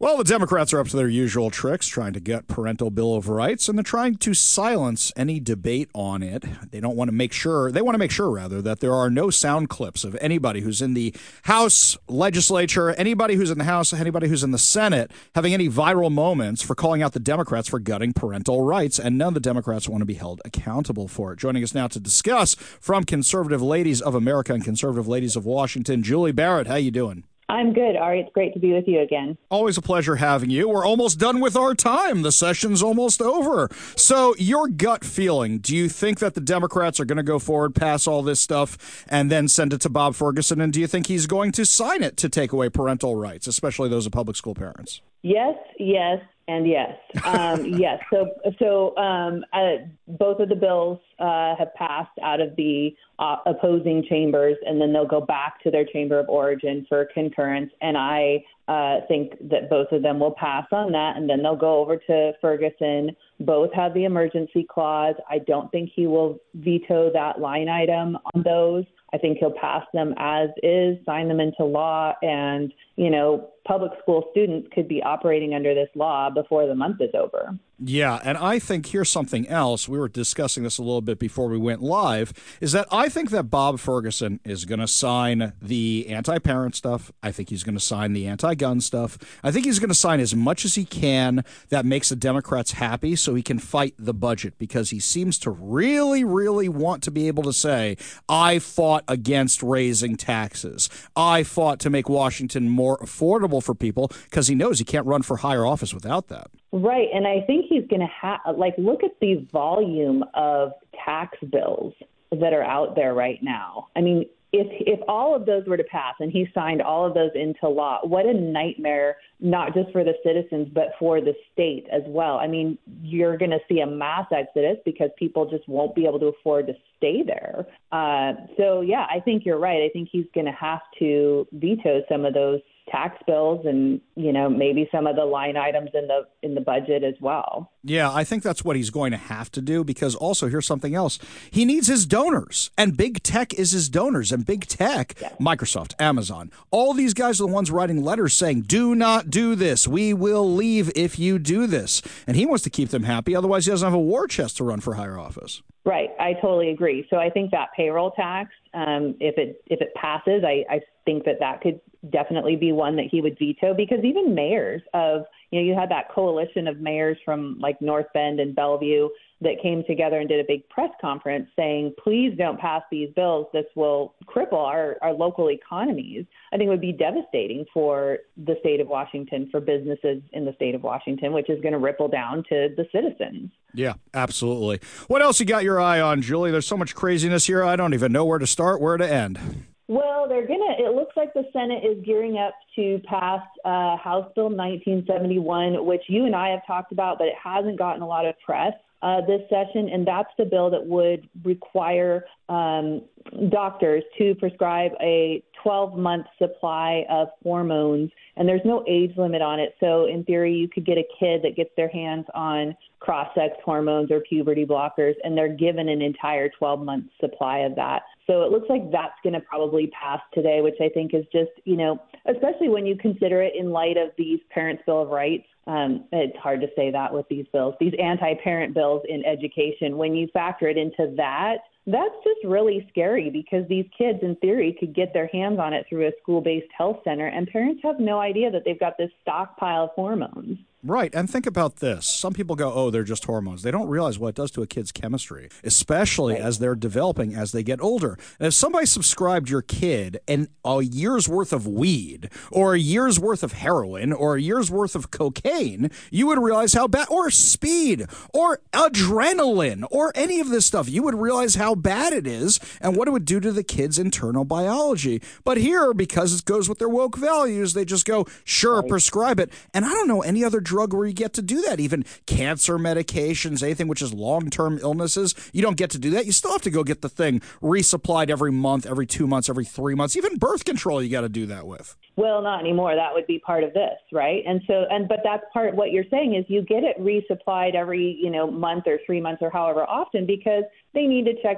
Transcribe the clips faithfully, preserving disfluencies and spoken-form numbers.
Well, the Democrats are up to their usual tricks, trying to get parental Bill of Rights, and they're trying to silence any debate on it. They don't want to make sure, they want to make sure, rather, that there are no sound clips of anybody who's in the House legislature, anybody who's in the House, anybody who's in the Senate, having any viral moments for calling out the Democrats for gutting parental rights, and none of the Democrats want to be held accountable for it. Joining us now to discuss from Conservative Ladies of America and Conservative Ladies of Washington, Julie Barrett. How you doing? I'm good, Ari. It's great to be with you again. Always a pleasure having you. We're almost done with our time. The session's almost over. So your gut feeling, do you think that the Democrats are going to go forward, pass all this stuff, and then send it to Bob Ferguson? And do you think he's going to sign it to take away parental rights, especially those of public school parents? Yes, yes, and yes. Um, yes. So, so um, uh, both of the bills uh, have passed out of the uh, opposing chambers, and then they'll go back to their chamber of origin for concurrence. And I uh, think that both of them will pass on that, and then they'll go over to Ferguson. Both have the emergency clause. I don't think he will veto that line item on those. I think he'll pass them as is, sign them into law, and, you know, public school students could be operating under this law before the month is over. Yeah, and I think here's something else. We were discussing this a little bit before we went live, is that I think that Bob Ferguson is going to sign the anti-parent stuff. I think he's going to sign the anti-gun stuff. I think he's going to sign as much as he can that makes the Democrats happy so he can fight the budget, because he seems to really, really want to be able to say, I fought against raising taxes. I fought to make Washington more affordable for people, because he knows he can't run for higher office without that. Right. And I think he's going to have, like, look at the volume of tax bills that are out there right now. I mean, if if all of those were to pass and he signed all of those into law, what a nightmare, not just for the citizens, but for the state as well. I mean, you're going to see a mass exodus because people just won't be able to afford to stay there. Uh, so, yeah, I think you're right. I think he's going to have to veto some of those tax bills and, you know, maybe some of the line items in the in the budget as well. Yeah, I think that's what he's going to have to do, because also here's something else. He needs his donors, and big tech is his donors, and big tech, yeah. Microsoft, Amazon, all these guys are the ones writing letters saying, do not do this. We will leave if you do this. And he wants to keep them happy. Otherwise, he doesn't have a war chest to run for higher office. Right. I totally agree. So I think that payroll tax, um, if it if it passes, I, I think that that could definitely be one that he would veto, because even mayors of, you know, you had that coalition of mayors from like North Bend and Bellevue that came together and did a big press conference saying, please don't pass these bills. This will cripple our, our local economies. I think it would be devastating for the state of Washington, for businesses in the state of Washington, which is going to ripple down to the citizens. Yeah, absolutely. What else you got your eye on, Julie? There's so much craziness here. I don't even know where to start, where to end. Well, they're going to, it looks like the Senate is gearing up to pass uh, House Bill nineteen seventy-one, which you and I have talked about, but it hasn't gotten a lot of press uh, this session. And that's the bill that would require um, doctors to prescribe a twelve-month supply of hormones. And there's no age limit on it. So in theory, you could get a kid that gets their hands on cross-sex hormones or puberty blockers, and they're given an entire twelve-month supply of that. So it looks like that's going to probably pass today, which I think is just, you know, especially when you consider it in light of these Parents' Bill of Rights. Um, it's hard to say that with these bills, these anti-parent bills in education. When you factor it into that, that's just really scary, because these kids, in theory, could get their hands on it through a school-based health center, and parents have no idea that they've got this stockpile of hormones. Right. And think about this. Some people go, oh, they're just hormones. They don't realize what it does to a kid's chemistry, especially right. as they're developing, as they get older. And if somebody subscribed your kid in a year's worth of weed or a year's worth of heroin or a year's worth of cocaine, you would realize how bad, or speed or adrenaline or any of this stuff, you would realize how bad it is and what it would do to the kid's internal biology. But here, because it goes with their woke values, they just go, sure, right. prescribe it. And I don't know any other drug where you get to do that. Even cancer medications, anything which is long-term illnesses, you don't get to do that. You still have to go get the thing resupplied every month, every two months, every three months. Even birth control you got to do that with. Well, not anymore. That would be part of this, right? And so, and but that's part of what you're saying is you get it resupplied every, you know, month or three months or however often, because they need to check your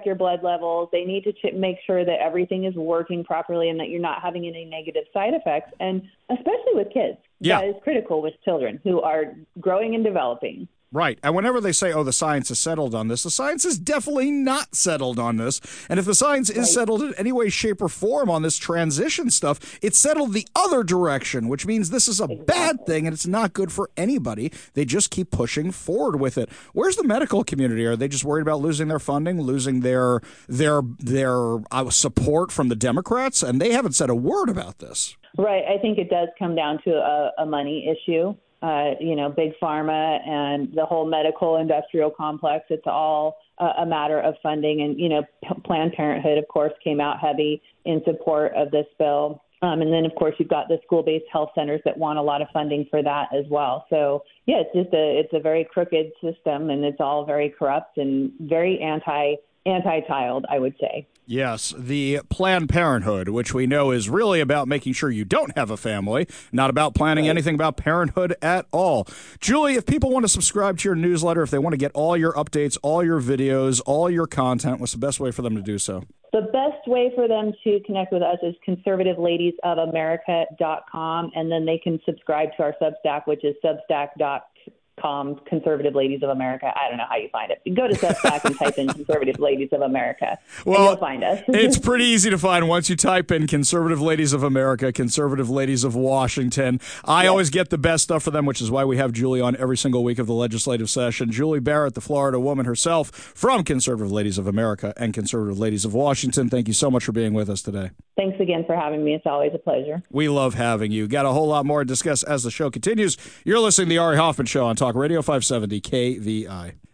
your blood levels. They need to ch- make sure that everything is working properly and that you're not having any negative side effects. And especially with kids, yeah. that is critical with children who are growing and developing. Right. And whenever they say, oh, the science is settled on this, the science is definitely not settled on this. And if the science is right. settled in any way, shape, or form on this transition stuff, it's settled the other direction, which means this is a exactly. bad thing and it's not good for anybody. They just keep pushing forward with it. Where's the medical community? Are they just worried about losing their funding, losing their their their uh, support from the Democrats? And they haven't said a word about this. Right. I think it does come down to a, a money issue. Uh, you know, big pharma and the whole medical industrial complex, it's all uh, a matter of funding. And, you know, P- Planned Parenthood, of course, came out heavy in support of this bill. Um, and then, of course, you've got the school-based health centers that want a lot of funding for that as well. So, yeah, it's just a it's a very crooked system, and it's all very corrupt and very anti anti-child, I would say. Yes, the Planned Parenthood, which we know is really about making sure you don't have a family, not about planning right. anything about parenthood at all. Julie, if people want to subscribe to your newsletter, if they want to get all your updates, all your videos, all your content, what's the best way for them to do so? The best way for them to connect with us is conservative ladies of america dot com, and then they can subscribe to our Substack, which is substack dot com, Conservative Ladies of America. I don't know how you find it. You go to Substack and type in Conservative Ladies of America, well, and you'll find us. It's pretty easy to find once you type in Conservative Ladies of America, Conservative Ladies of Washington. I yes. always get the best stuff for them, which is why we have Julie on every single week of the legislative session. Julie Barrett, the Florida woman herself, from Conservative Ladies of America and Conservative Ladies of Washington. Thank you so much for being with us today. Thanks again for having me. It's always a pleasure. We love having you. Got a whole lot more to discuss as the show continues. You're listening to the Ari Hoffman Show on Talk Radio five seventy K V I.